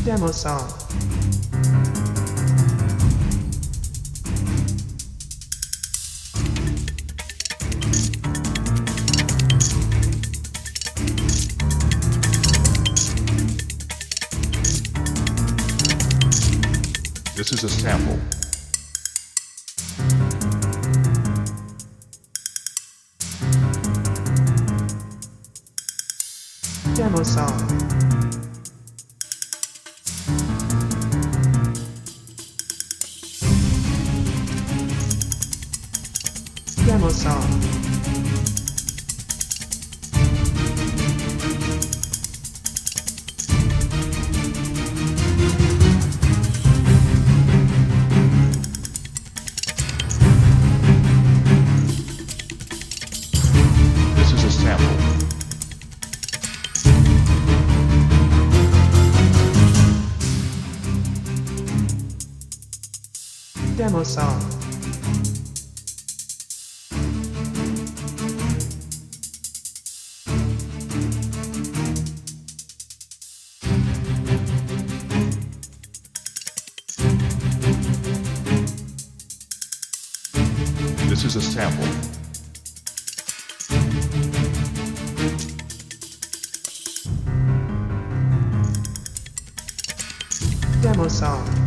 Demo song. This is a sample. Demo song. Demo song. This is a sample. Demo song. This is a sample. Demo song.